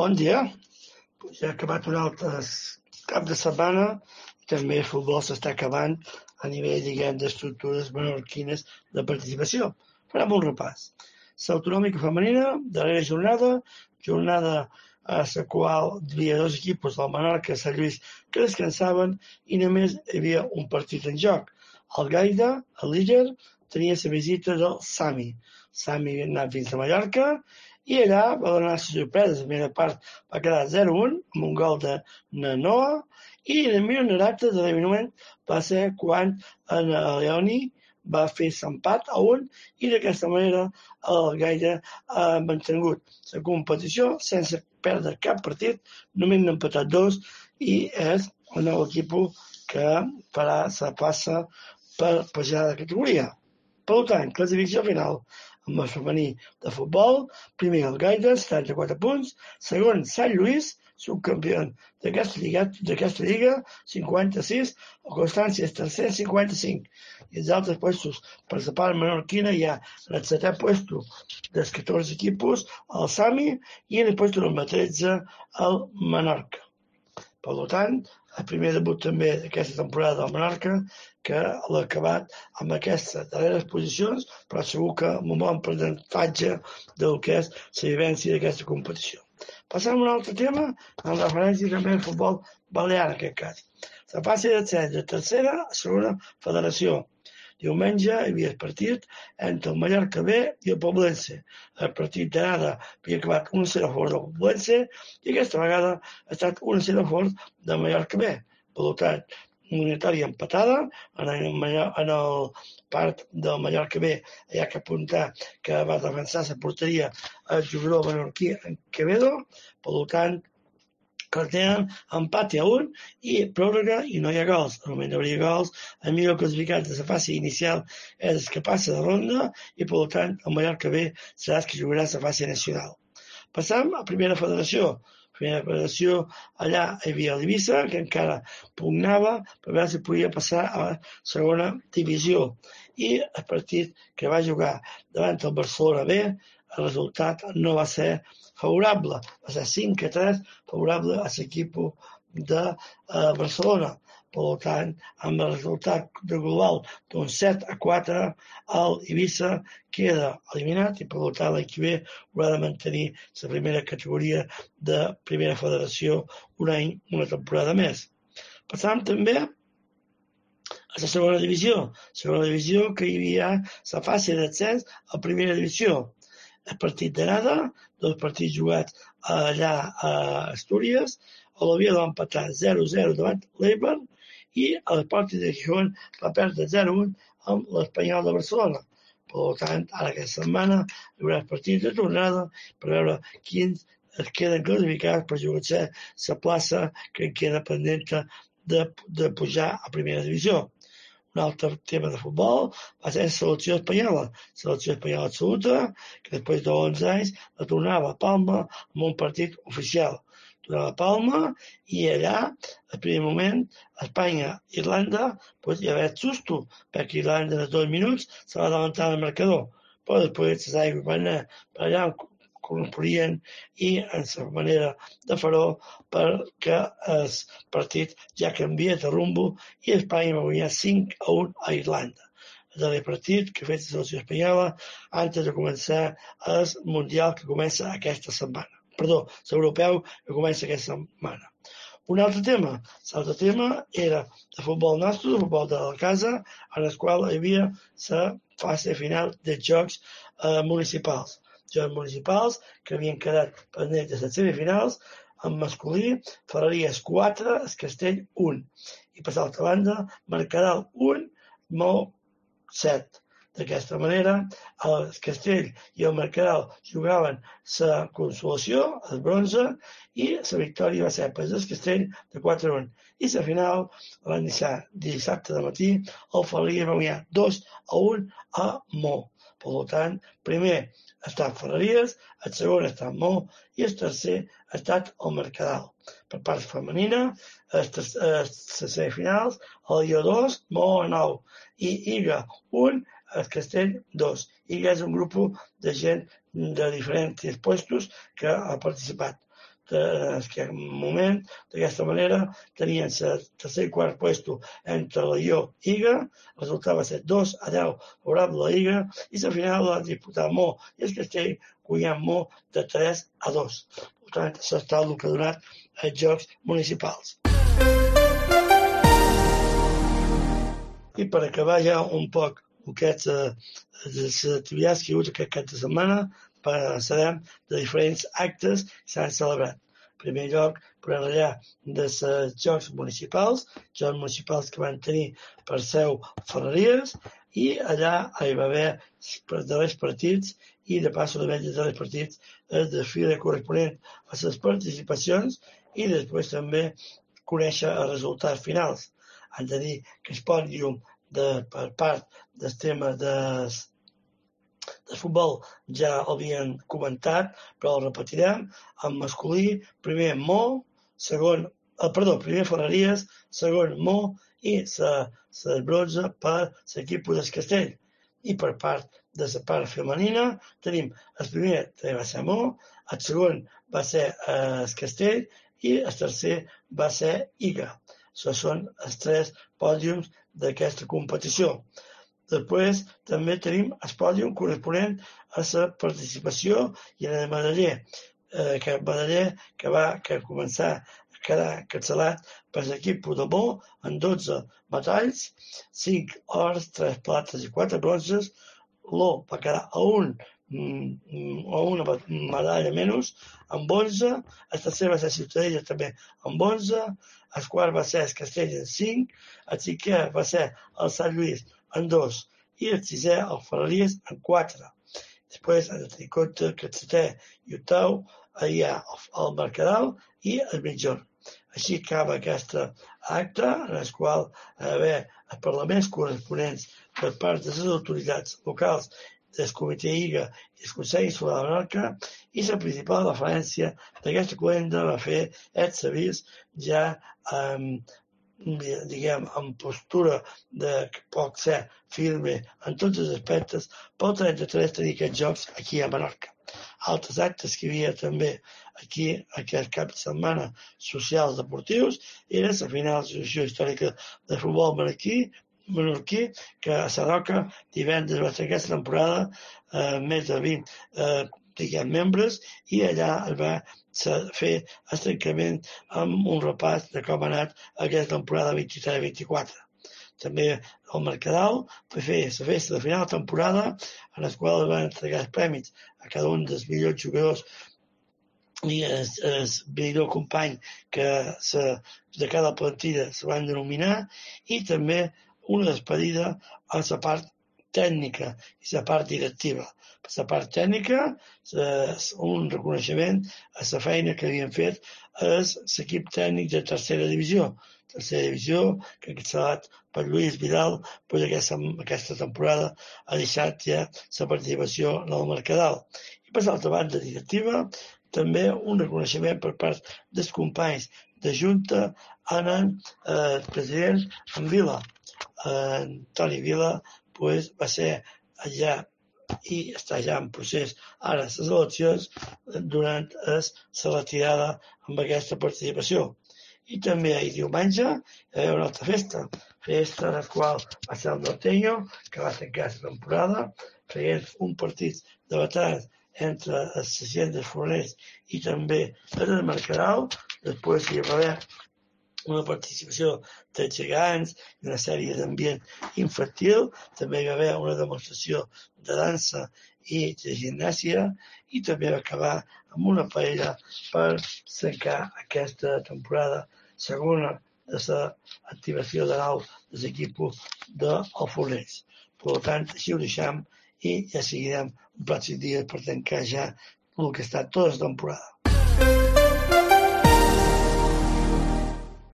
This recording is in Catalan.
Bon dia. Ja ha acabat un altre cap de setmana i també el futbol s'està acabant a nivell, diguem, d'estructures menorquines de participació. Farem un repàs. L'autonòmica femenina, darrera jornada a la qual hi havia dos equips, el Menorca i el Sant Lluís, que descansaven i només hi havia un partit en joc. El Gaida, el líder, tenia la visita del Sami. Sami havia anat fins a Mallorca i allà va donar la sorpresa. La primera part va quedar 0-1 amb un gol de Nanoa i en el minut 90 de l'eliminament va ser quan el Leoni va fer l'empat a 1 i d'aquesta manera el Gaida ha mantingut la competició sense perdre cap partit, només n'ha empatat 2 i és el nou equip que farà la passa per pujar de categoria. Per tant, classificació final amb el femení de futbol, primer el Gaida, 74 punts, segon Sant Lluís, subcampió d'aquesta lliga, 56, el Constància és tercer, 55, i els altres puestos per la part menorquina hi ha en el setè puesto dels 14 equipos el Sami i en el puesto número 13 el Menorca. Per tant, el primer debut també d'aquesta temporada del Menorca, que l'ha acabat amb aquestes darreres posicions, però segur que amb un bon aprenentatge del que és la vivència d'aquesta competició. Passem a un altre tema, en referència també al futbol balear, en aquest cas. La fase d'ascens de tercera a segona federació. Diumenge hi havia el partit entre el Mallorca B i el Poblense. El partit d'anada havia acabat 1-0 a favor del Poblense i aquesta vegada ha estat 1-0 a favor del Mallorca B. Per tant, unitària empatada en el part del Mallorca B. Hi ha que apuntar que va defensar la porteria el jugador menorquí en Quevedo. Per tant, que tenen empat a 1 i pròrroga i no hi ha gols. Al moment d'haver gols, el millor classificat de la fase inicial és el que passa de ronda i, per tant, el Mallorca B serà el que jugarà la fase nacional. Passam a primera federació. Primera federació, allà hi havia l'Eivissa, que encara pugnava per veure si podia passar a segona divisió. I el partit que va jugar davant el Barcelona B, el resultat no va ser favorable, va ser 5-3 favorable a l'equip de Barcelona. Per tant, amb el resultat de global d'un 7-4, el Eivissa queda eliminat i, per tant, l'equip B haurà de mantenir la primera categoria de primera federació una temporada més. Passam també a la segona divisió. Segona divisió que hi havia la fase d'ascens a primera divisió. El partit d'anada, dos partits jugats allà a Astúries, l'Oviedo va empatar 0-0 davant l'Eibar i el Sporting de Gijón va perdre 0-1 amb l'Espanyol de Barcelona. Per tant, ara aquesta setmana hi haurà partits de tornada per veure quins es queden classificats per jugar la plaça que queda pendent de pujar a primera divisió. Un altre tema de futbol va ser la selecció espanyola. La selecció espanyola absoluta, que després d'11 anys la tornava a Palma amb un partit oficial. Tornava a Palma i allà, al primer moment, Espanya-Irlanda, hi va haver susto, perquè Irlanda en 2 minuts se va adelantar el marcador. Però després les aigües van anar per allà corromporien i en la manera de fer-ho perquè el partit ja canvia de rumbo i Espanya va guanyar 5-1 a Irlanda. El darrer partit que ha fet la selecció espanyola antes de començar el Mundial que comença aquesta setmana. Perdó, l'europeu que comença aquesta setmana. Un altre tema. L'altre tema era de futbol nostre, de futbol de la casa, en el qual hi havia la fase final dels jocs municipals. Jocs municipals que havien quedat pendents de les semifinals, en masculí, Ferreries 4, el Castell 1. I per l'altra banda, Mercadal 1, Mou 7. D'aquesta manera, el Castell i el Mercadal jugaven la consolació, el bronze, i la victòria va ser per el Castell de 4-1. I la final la van deixar dissabte de matí, el Ferreries va guanyar 2-1 a Mou. Per tant, primer ha estat Ferreries, el segon ha estat Mou i el tercer ha estat el Mercadal. Per part femenina, les semifinals, el Ió 2, Mou 9 i Iga 1, el Castell 2. Iga és un grup de gent de diferents puestos que ha participat. en aquest moment. D'aquesta manera tenien el tercer i quart puesto entre la Lió i Iga, el resultat va ser 2-10 favorable a la Iga, i la final la disputar Mo i el Castell, guanyant Mo de 3-2. Per tant, això és tot el que ha donat els Jocs Municipals. I per acabar ja un poc aquests les activitats que hi ha hagut aquest cap de setmana, passarem de diferents actes que s'han celebrat. En primer lloc, parlarà dels Jocs Municipals que van tenir per seu Ferreries, i allà hi va haver els darrers partits, i de pas de els darrers partits el desfile corresponent a les participacions, i després també conèixer els resultats finals. Han de dir que el pòdium per part del tema del futbol ja ho havien comentat, però el repetirem. En masculí, primer Mo, primer Ferreries, segon Mo, i la bronze per l'equip del Castell. I per part de la part femenina tenim el primer va ser Mo, el segon va ser el Castell, i el tercer va ser Iga. Això són els tres pòdiums d'aquesta competició. Després també tenim el pòdium corresponent a la participació i a el medaller. Aquest medaller que va començar a quedar cancel·lat per l'equip de Mo en 12 metalls, 5 ors, 3 plates i 4 bronzes. L'O va quedar a una medalla menys, amb 11. El tercer va ser Ciutadella també amb 11. El quart va ser el Castell amb 5. El cinquè va ser el Sant Lluís amb 2. I el sisè, el Ferreries, amb 4. Després hem de tenir en compte que el setè i octau hi ha el Mercadal i el Mitjorn. Així acaba aquest acte, en el qual hi va haver els parlaments corresponents per part de les autoritats locals del Comitè IGA i el Consell Insular de Menorca, i la principal referència d'aquesta calenda va fer Ed Savís, ja diguem, en postura de que pot ser firme en tots els aspectes, pel 33 tenir aquests jocs aquí a Menorca. Altres actes que hi havia també aquí aquest cap de setmana socials deportius era la final de l'Associació Històrica de Futbol menorquí, que a Sarroca divendres va ser aquesta temporada més de 20 membres, i allà es va fer el tancament amb un repàs de com ha anat aquesta temporada 23-24. També el Mercadal va fer la festa de final de temporada, en la qual van entregar els premis a cada un dels millors jugadors i el millor company que de cada plantilla se van denominar, i també una despedida a la part tècnica i la part directiva. Per la part tècnica, un reconeixement a la feina que havien fet l'equip tècnic de tercera divisió, que encapçalat per Lluís Vidal, pues aquesta temporada ha deixat ja la participació en el Mercadal. I per l'altra banda directiva, també un reconeixement per part dels companys de Junta anant el president en Vila. Toni Vila va ser allà i està ja en procés ara les eleccions durant la retirada amb aquesta participació. I també ahir diumenge hi va haver una altra festa en la qual va ser el Norteño, que va tancar la temporada, feien un partit de veterans entre els seients dels Forners i també el Mercadal. Després hi va haver una participació de gegants i una sèrie d'ambient infantil. També hi va haver una demostració de dansa i de gimnàsia, i també va acabar amb una paella per tancar aquesta temporada segona de l'activació de nou de l'equip del Forners. Per tant, així ho deixem i ja seguirem un pròxim dia per tancar ja el que ha estat tota la temporada.